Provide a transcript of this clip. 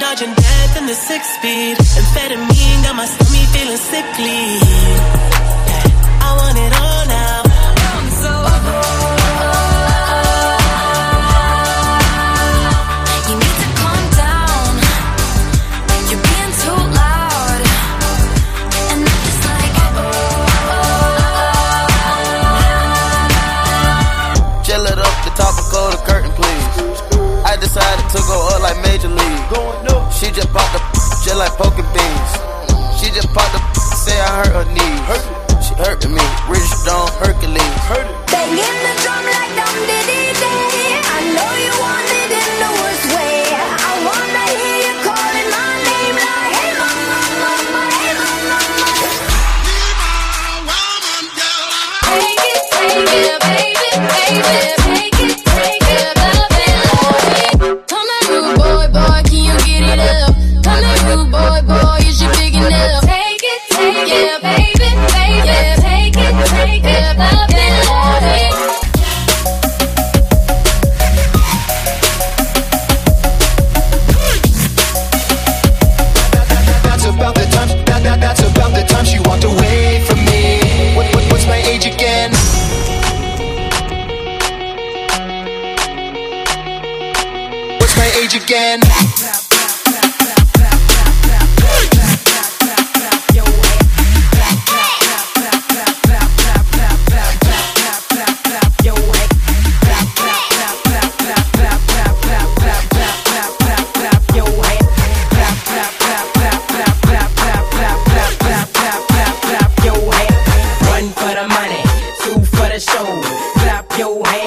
dodging death in the 6-speed. Amphetamine got my stomach feeling sickly. I want it all now. I'm so you need to calm down. You're being too loud. And I'm just like chill it up, the top and close the curtain, please. I decided to go up like Major League. She just popped the just like poking beans. She just popped the say I hurt her knees. She hurting me, Rich Stone Hercules. Banging the drum like dum diddy day. I know you want it in the worst way. I wanna hear you calling my name like hey mama, mama, hey mama, mama. take it, baby, baby. Take it, love it. Come on, rude boy, boy, can you get it up? Come on, rude boy, boy, is you big enough? Take it, yeah, baby, baby. Take it, love it, love it. That's about the time she walked away from me. What's my age again? What's my age again? One for the money, two for the show. Clap your hands.